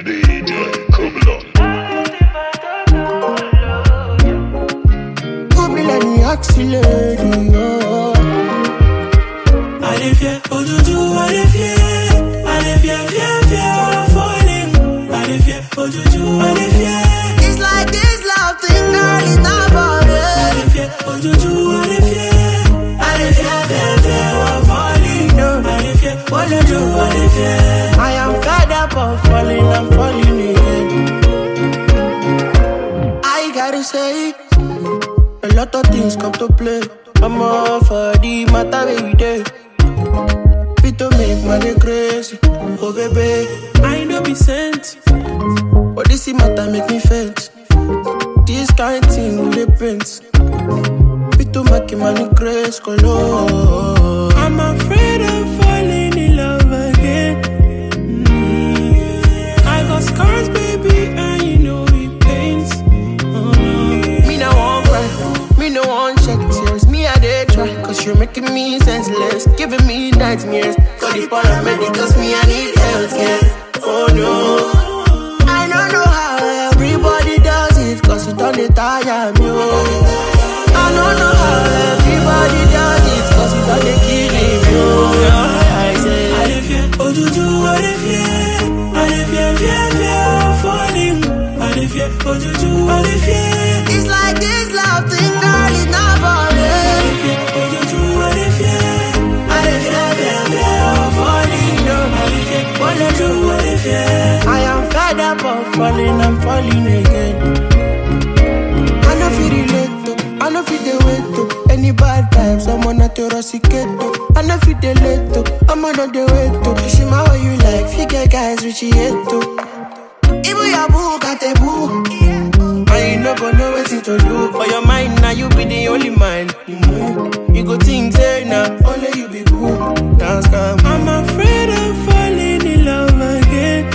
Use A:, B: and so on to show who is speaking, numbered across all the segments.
A: DJ Kublon.
B: Kublon accéléré.
C: Allez viens, aujourd'hui, allez viens. Allez viens, viens, viens, falling. Allez viens, aujourd'hui, allez viens.
B: It's like this love thing, girl, it's not for me.
C: Allez viens, aujourd'hui, allez viens. Allez viens, viens, viens, falling. Allez viens, aujourd'hui, allez viens.
B: I am fed up of falling, I'm falling again. I gotta say, a lot of things come to play. I'm all for the matter every day. Fit to make money crazy, oh baby.
C: I know be sent,
B: but this matter make me faint. This kind thing with the prince. Fit to make money crazy, color.
C: I'm afraid of falling in love again. I got scars, baby, and you know it pains. Oh no.
B: Me no want cry, me no want check tears. Me I dey try, cause you're making me senseless, giving me nightmares. For the paramedics, me I need healthcare. Oh no, I don't know how everybody does it, cause it don't tire me. Oh. I don't know how everybody does it, cause it don't kill me. Oh. I say,
C: allez viens, aujourd'hui, allez viens. Allez viens, viens, viens, falling. Allez viens, aujourd'hui, allez viens.
B: it's like this love thing, girl, it's not for me.
C: Allez viens, aujourd'hui, allez viens. Allez viens, viens, viens, falling. Allez viens, aujourd'hui, allez viens.
B: I am fed up of falling, I'm falling again. I know feel relate to, I know feel the way to. Any bad times, I'm on a terrorisicato. I know feel the late to, I'm on the way to. She my way you like, figure guys which you hate to. Even your boo got a boo. I ain't not gonna know what to do. For your mind, now you be the only mind. You move, you go think, say now, only you be cool. Dance come.
C: I'm afraid of falling in love again.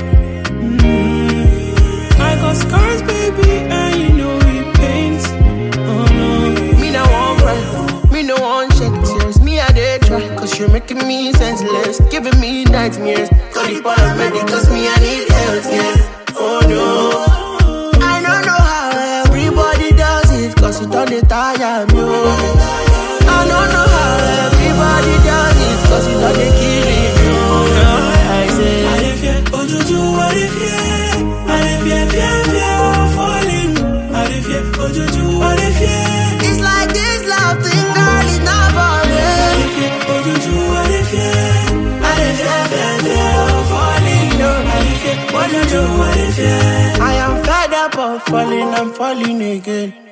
C: I got scars, baby, and you know it pains. Oh no.
B: Me no want cry, me no want check tears. Me I dey try, cause you're making me senseless, giving me nightmares. For the paramedics, me I need healthcare. Oh no, I don't know how everybody does it, cause it don't tire me. Oh. I don't know how everybody does it, cause it don't kill me. Oh. I say,
C: allez viens, aujourd'hui, allez viens. Allez viens, viens, viens, falling. Allez viens, aujourd'hui, allez viens.
B: it's like this love thing, girl, it's not for me.
C: Allez viens, aujourd'hui, allez viens. Allez viens, viens, viens, falling. Allez viens, aujourd'hui, allez viens.
B: I am fed up of falling, I'm falling again.